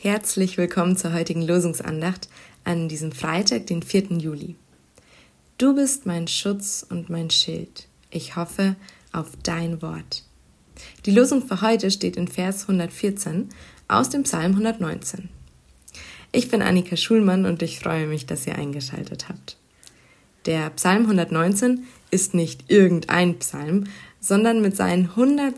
Herzlich willkommen zur heutigen Losungsandacht an diesem Freitag, den 4. Juli. Du bist mein Schutz und mein Schild. Ich hoffe auf dein Wort. Die Losung für heute steht in Vers 114 aus dem Psalm 119. Ich bin Annika Schulmann und ich freue mich, dass ihr eingeschaltet habt. Der Psalm 119 ist nicht irgendein Psalm, sondern mit seinen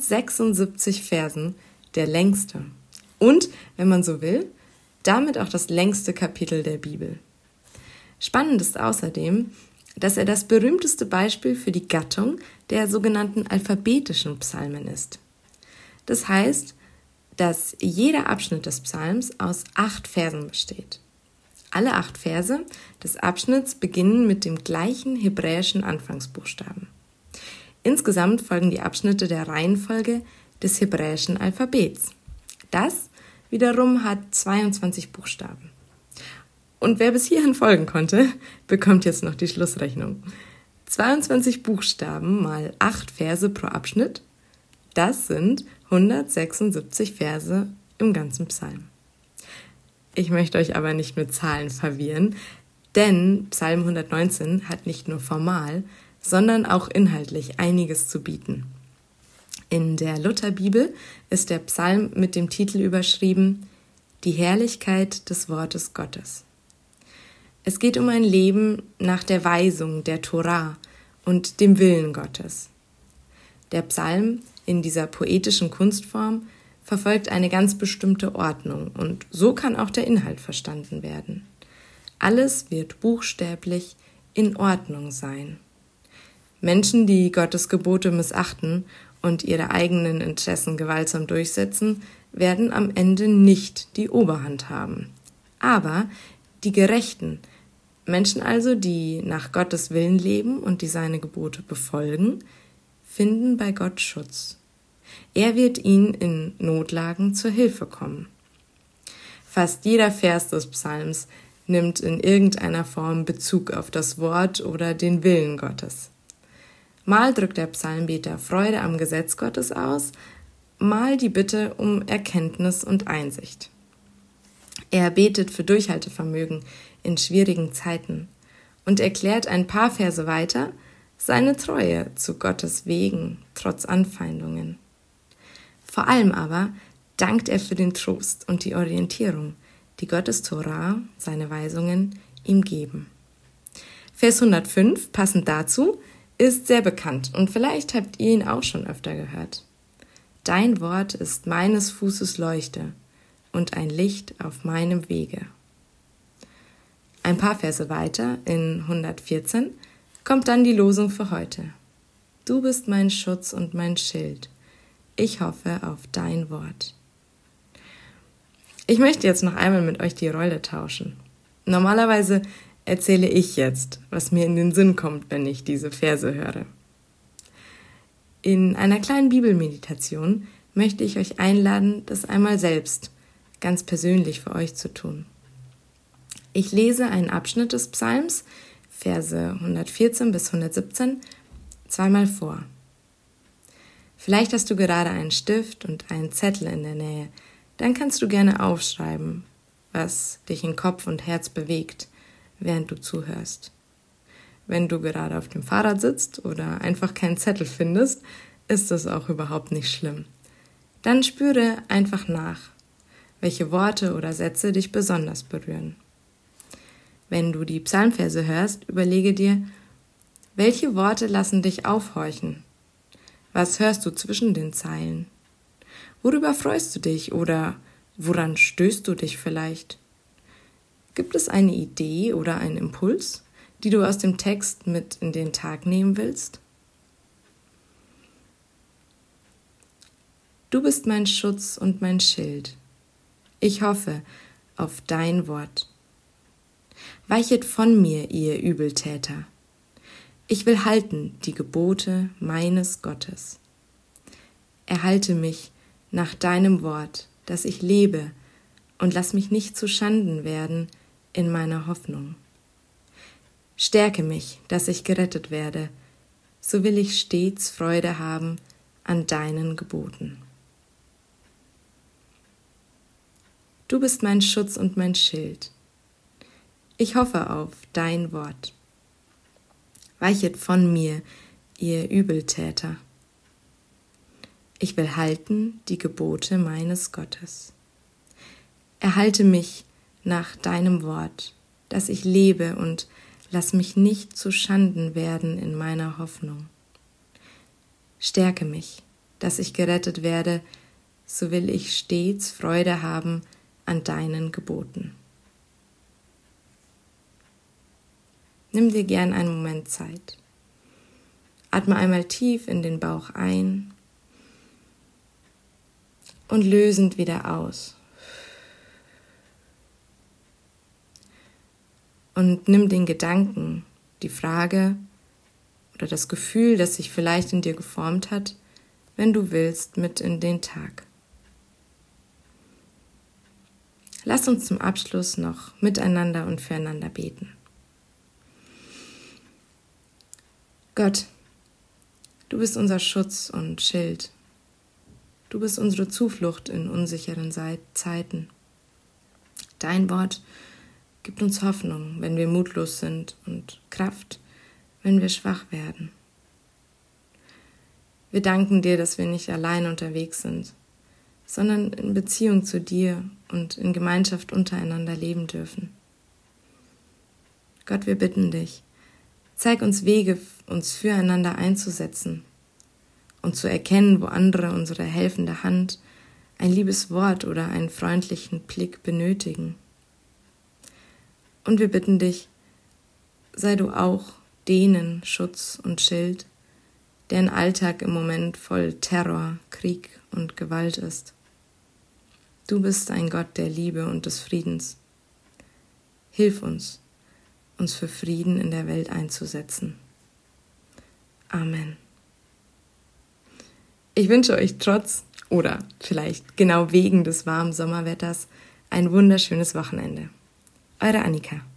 176 Versen der längste. Und, wenn man so will, damit auch das längste Kapitel der Bibel. Spannend ist außerdem, dass er das berühmteste Beispiel für die Gattung der sogenannten alphabetischen Psalmen ist. Das heißt, dass jeder Abschnitt des Psalms aus 8 Versen besteht. Alle 8 Verse des Abschnitts beginnen mit dem gleichen hebräischen Anfangsbuchstaben. Insgesamt folgen die Abschnitte der Reihenfolge des hebräischen Alphabets. Das wiederum hat 22 Buchstaben. Und wer bis hierhin folgen konnte, bekommt jetzt noch die Schlussrechnung. 22 Buchstaben mal 8 Verse pro Abschnitt, das sind 176 Verse im ganzen Psalm. Ich möchte euch aber nicht mit Zahlen verwirren, denn Psalm 119 hat nicht nur formal, sondern auch inhaltlich einiges zu bieten. In der Lutherbibel ist der Psalm mit dem Titel überschrieben »Die Herrlichkeit des Wortes Gottes«. Es geht um ein Leben nach der Weisung der Torah und dem Willen Gottes. Der Psalm in dieser poetischen Kunstform verfolgt eine ganz bestimmte Ordnung und so kann auch der Inhalt verstanden werden. Alles wird buchstäblich in Ordnung sein. Menschen, die Gottes Gebote missachten und ihre eigenen Interessen gewaltsam durchsetzen, werden am Ende nicht die Oberhand haben. Aber die Gerechten, Menschen also, die nach Gottes Willen leben und die seine Gebote befolgen, finden bei Gott Schutz. Er wird ihnen in Notlagen zur Hilfe kommen. Fast jeder Vers des Psalms nimmt in irgendeiner Form Bezug auf das Wort oder den Willen Gottes. Mal drückt der Psalmbeter Freude am Gesetz Gottes aus, mal die Bitte um Erkenntnis und Einsicht. Er betet für Durchhaltevermögen in schwierigen Zeiten und erklärt ein paar Verse weiter seine Treue zu Gottes Wegen trotz Anfeindungen. Vor allem aber dankt er für den Trost und die Orientierung, die Gottes Torah, seine Weisungen, ihm geben. Vers 105, passend dazu, ist sehr bekannt und vielleicht habt ihr ihn auch schon öfter gehört. Dein Wort ist meines Fußes Leuchte und ein Licht auf meinem Wege. Ein paar Verse weiter, in 114, kommt dann die Losung für heute. Du bist mein Schutz und mein Schild. Ich hoffe auf dein Wort. Ich möchte jetzt noch einmal mit euch die Rolle tauschen. Normalerweise erzähle ich jetzt, was mir in den Sinn kommt, wenn ich diese Verse höre. In einer kleinen Bibelmeditation möchte ich euch einladen, das einmal selbst, ganz persönlich für euch zu tun. Ich lese einen Abschnitt des Psalms, Verse 114 bis 117, zweimal vor. Vielleicht hast du gerade einen Stift und einen Zettel in der Nähe, dann kannst du gerne aufschreiben, was dich in Kopf und Herz bewegt, während du zuhörst. Wenn du gerade auf dem Fahrrad sitzt oder einfach keinen Zettel findest, ist das auch überhaupt nicht schlimm. Dann spüre einfach nach, welche Worte oder Sätze dich besonders berühren. Wenn du die Psalmverse hörst, überlege dir, welche Worte lassen dich aufhorchen? Was hörst du zwischen den Zeilen? Worüber freust du dich oder woran stößt du dich vielleicht? Gibt es eine Idee oder einen Impuls, die du aus dem Text mit in den Tag nehmen willst? Du bist mein Schutz und mein Schild. Ich hoffe auf dein Wort. Weichet von mir, ihr Übeltäter. Ich will halten die Gebote meines Gottes. Erhalte mich nach deinem Wort, dass ich lebe, und lass mich nicht zu Schanden werden in meiner Hoffnung. Stärke mich, dass ich gerettet werde, so will ich stets Freude haben an deinen Geboten. Du bist mein Schutz und mein Schild. Ich hoffe auf dein Wort. Weichet von mir, ihr Übeltäter. Ich will halten die Gebote meines Gottes. Erhalte mich nach deinem Wort, dass ich lebe, und lass mich nicht zu Schanden werden in meiner Hoffnung. Stärke mich, dass ich gerettet werde, so will ich stets Freude haben an deinen Geboten. Nimm dir gern einen Moment Zeit. Atme einmal tief in den Bauch ein und lösend wieder aus. Und nimm den Gedanken, die Frage oder das Gefühl, das sich vielleicht in dir geformt hat, wenn du willst, mit in den Tag. Lass uns zum Abschluss noch miteinander und füreinander beten. Gott, du bist unser Schutz und Schild. Du bist unsere Zuflucht in unsicheren Zeiten. Dein Wort gibt uns Hoffnung, wenn wir mutlos sind, und Kraft, wenn wir schwach werden. Wir danken dir, dass wir nicht allein unterwegs sind, sondern in Beziehung zu dir und in Gemeinschaft untereinander leben dürfen. Gott, wir bitten dich, zeig uns Wege, uns füreinander einzusetzen und zu erkennen, wo andere unsere helfende Hand, ein liebes Wort oder einen freundlichen Blick benötigen. Und wir bitten dich, sei du auch denen Schutz und Schild, deren Alltag im Moment voll Terror, Krieg und Gewalt ist. Du bist ein Gott der Liebe und des Friedens. Hilf uns, uns für Frieden in der Welt einzusetzen. Amen. Ich wünsche euch trotz oder vielleicht genau wegen des warmen Sommerwetters ein wunderschönes Wochenende. Eure Annika.